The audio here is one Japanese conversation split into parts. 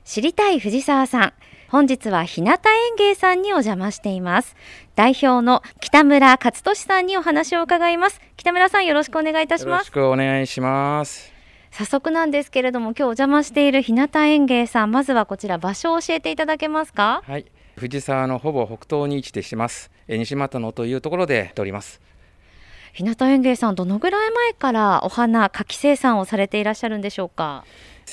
知りたい藤沢さん、本日は日向園芸さんにお邪魔しています。代表の北村勝利さんにお話を伺います。北村さん、よろしくお願いいたします。 よろしくお願いします。 早速なんですけれども、今日お邪魔している日向園芸さん、まずはこちら場所を教えていただけますか？ はい、藤沢のほぼ北東に位置しています、西俣野というところでやっております。 日向園芸さん、どのぐらい前からお花花き生産をされていらっしゃるんでしょうか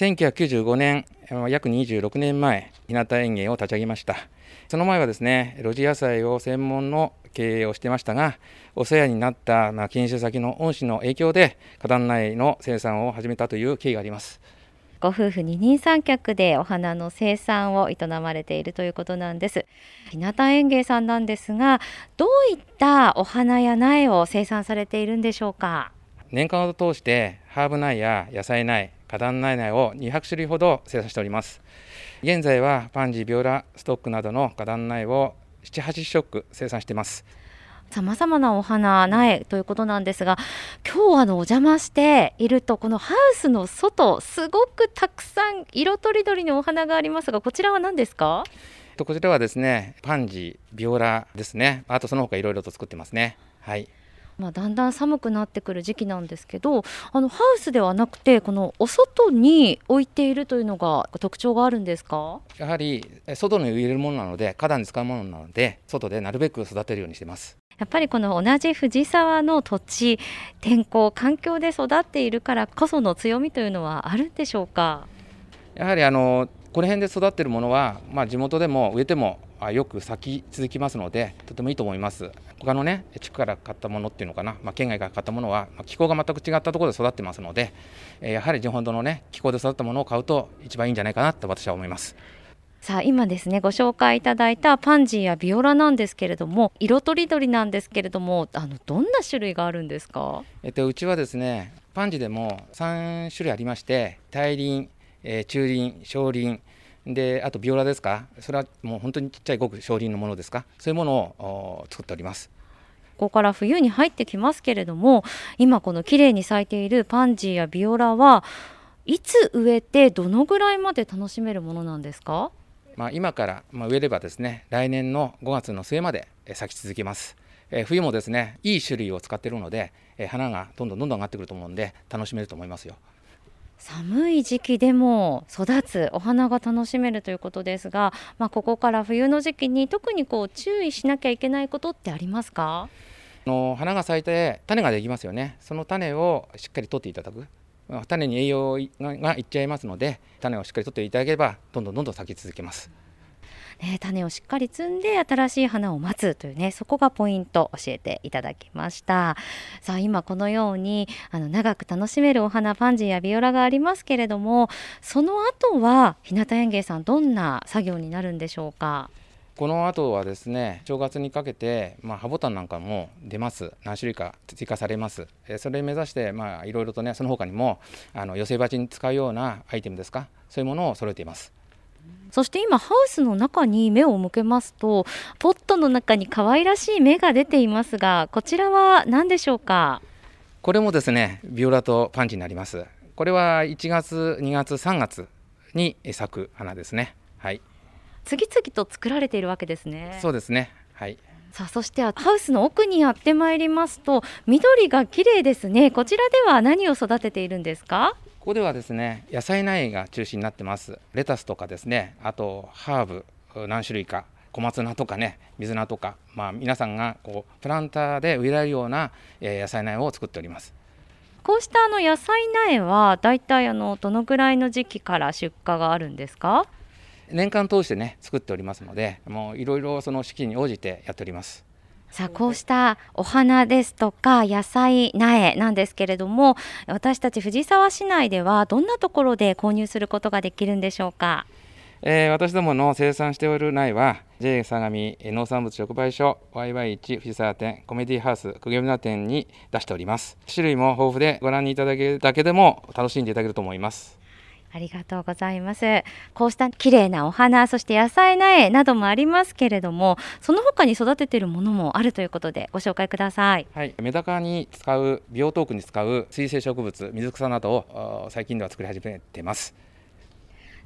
？1995年、約26年前、日向園芸を立ち上げました。その前はですね、露地野菜を専門の経営をしてましたが、お世話になった研修先の恩師の影響で花壇苗の生産を始めたという経緯があります。 ご夫婦二人三脚でお花の生産を営まれているということなんです。日向園芸さんなんですが、どういったお花や苗を生産されているんでしょうか？ 年間を通してハーブ苗や野菜苗、花壇苗を200種類ほど生産しております。現在はパンジー、ビオラ、ストックなどの花壇苗を7、80色生産しています。 さまざまなお花苗ということなんですが、今日お邪魔していると、このハウスの外、すごくたくさん色とりどりのお花がありますが、こちらは何ですか？ こちらはですね、パンジー、ビオラですね。あとその他いろいろと作ってますね。はい。 だんだん寒くなってくる時期なんですけど、ハウスではなくてこのお外に置いているというのが特徴があるんですか？ やはり外に植えるものなので、花壇に使うものなので、外でなるべく育てるようにしています。 やっぱりこの同じ藤沢の土地、天候、環境で育っているからこその強みというのはあるんでしょうか？ やはりこの辺で育っているものは、地元でも植えてもよく咲き続きますので、とてもいいと思います。他のね、地区から買ったものっていうのかな、県外から買ったものは気候が全く違ったところで育ってますので、やはり地元のね、気候で育ったものを買うと一番いいんじゃないかなと私は思います。 さあ今ですね、ご紹介いただいたパンジーやビオラなんですけれども、色とりどりなんですけれども、どんな種類があるんですか？ うちはですね、パンジーでも3種類ありまして、大輪、中輪、小輪で、あとビオラですか、それはもう本当にちっちゃいごく小輪のものですか、そういうものを作っております。 ここから冬に入ってきますけれども、今この綺麗に咲いているパンジーやビオラはいつ植えてどのぐらいまで楽しめるものなんですか？ 今から植えればですね、来年の5月の末まで咲き続けます。冬もですね、いい種類を使っているので、花がどんどん上がってくると思うので楽しめると思いますよ。 寒い時期でも育つお花が楽しめるということですが、ここから冬の時期に特に注意しなきゃいけないことってありますか？ 花が咲いて種ができますよね。その種をしっかり取っていただく。種に栄養がいっちゃいますので、種をしっかり取っていただければどんどん咲き続けます。 種をしっかり摘んで新しい花を待つというね、そこがポイント教えていただきました。さあ今このように長く楽しめるお花、パンジーやビオラがありますけれども、その後は日向園芸さんどんな作業になるんでしょうか？ この後はですね、正月にかけて、葉ボタンなんかも出ます。何種類か追加されます。それを目指していろいろとね、その他にも寄せ鉢に使うようなアイテムですか、そういうものを揃えています。 そして今ハウスの中に目を向けますと、ポットの中に可愛らしい芽が出ていますが、こちらは何でしょうか？ これもですね、ビオラとパンジーになります。これは1月、2月、3月に咲く花ですね。はい。 次々と作られているわけですね。 そうですね。はい。 さあそしてハウスの奥にやってまいりますと、緑が綺麗ですね。こちらでは何を育てているんですか？ ここではですね、野菜苗が中心になってます。レタスとかですね、あとハーブ何種類か、小松菜とかね、水菜とか、皆さんがプランターで植えられるような野菜苗を作っております。 こうした野菜苗はだいたいどのくらいの時期から出荷があるんですか？ 年間通してね、作っておりますので、もういろいろその四季に応じてやっております。 さあこうしたお花ですとか野菜苗なんですけれども、私たち藤沢市内ではどんなところで購入することができるんでしょうか？ 私どもの生産しておる苗は JA 相模農産物直売所 YY1 藤沢店コメディハウス久米店に出しております。種類も豊富でご覧いただけるだけでも楽しんでいただけると思います。 ありがとうございます。こうした綺麗なお花、そして野菜苗などもありますけれども、その他に育てているものもあるということでご紹介ください。 はい、メダカに使うビオトークに使う水生植物、水草などを最近では作り始めています。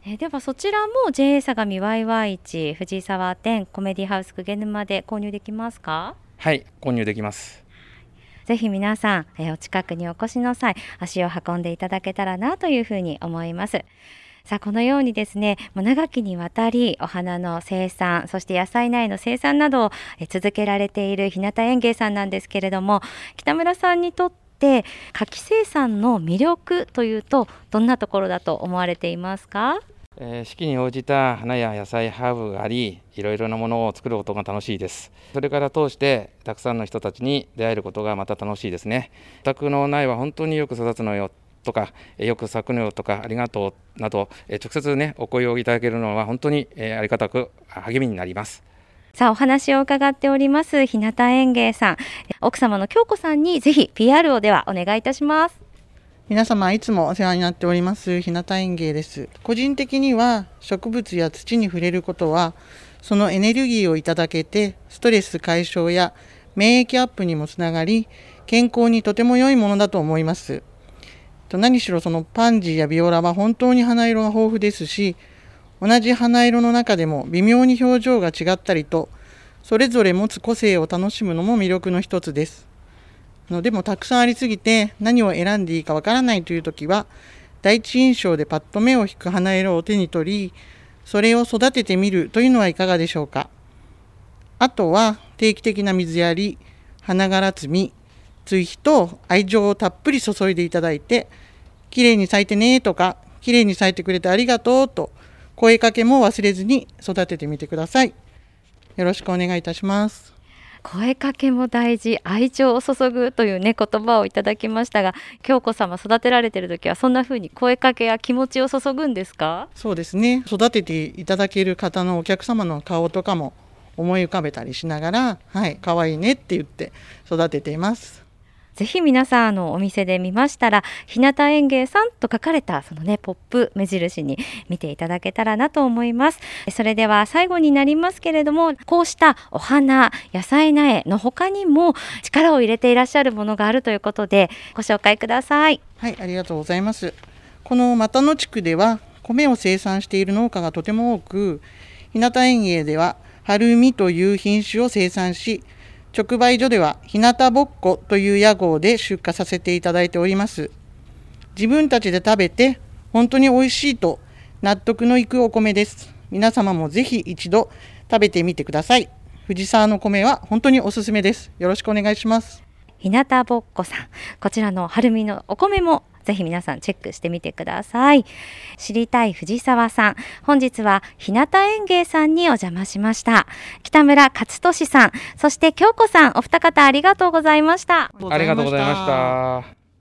ではそちらも JA 相模ワイワイ市藤沢店コメディハウス鵠沼で購入できますか？ はい、購入できます。 ぜひ皆さん、お近くにお越しの際足を運んでいただけたらなというふうに思います。さあこのようにですね、もう長きにわたりお花の生産、そして野菜苗の生産などを続けられている日向園芸さんなんですけれども、北村さんにとって花き生産の魅力というとどんなところだと思われていますか？ 四季に応じた花や野菜、ハーブがあり、いろいろなものを作ることが楽しいです。それから通してたくさんの人たちに出会えることがまた楽しいですね。お宅の苗は本当によく育つのよとか、よく咲くのよとか、ありがとうなど、直接ねお声をいただけるのは本当にありがたく励みになります。 さあお話を伺っております日向園芸さん、奥様の京子さんにぜひ PR をではお願いいたします。 皆様いつもお世話になっております日向園芸です。個人的には植物や土に触れることはそのエネルギーをいただけてストレス解消や免疫アップにもつながり健康にとても良いものだと思います。何しろそのパンジーやビオラは本当に花色が豊富ですし、同じ花色の中でも微妙に表情が違ったりとそれぞれ持つ個性を楽しむのも魅力の一つです。でもたくさんありすぎて何を選んでいいかわからないというときは第一印象でパッと目を引く花色を手に取りそれを育ててみるというのはいかがでしょうか。あとは定期的な水やり、花がら摘み、追肥と愛情をたっぷり注いでいただいてきれいに咲いてねとかきれいに咲いてくれてありがとうと声かけも忘れずに育ててみてください。よろしくお願いいたします。 声かけも大事、愛情を注ぐというね言葉をいただきましたが、京子様育てられている時はそんな風に声かけや気持ちを注ぐんですか？ そうですね、育てていただける方のお客様の顔とかも思い浮かべたりしながら、はい、可愛いねって言って育てています。 ぜひ皆さんお店で見ましたら日向園芸さんと書かれたそのねポップ目印に見ていただけたらなと思います。それでは最後になりますけれども、こうしたお花野菜苗の他にも力を入れていらっしゃるものがあるということでご紹介ください。 はい、ありがとうございます。この又野地区では米を生産している農家がとても多く、日向園芸では春海という品種を生産し、直売所では日向ぼっこという屋号で出荷させていただいております。自分たちで食べて本当に美味しいと納得のいくお米です。皆様もぜひ一度食べてみてください。藤沢の米は本当におすすめです。よろしくお願いします。 日向ぼっこさん、こちらの春海のお米もぜひ皆さんチェックしてみてください。知りたい藤沢さん、本日は日向園芸さんにお邪魔しました。北村勝利さん、そして京子さん、お二方ありがとうございました。 ありがとうございました。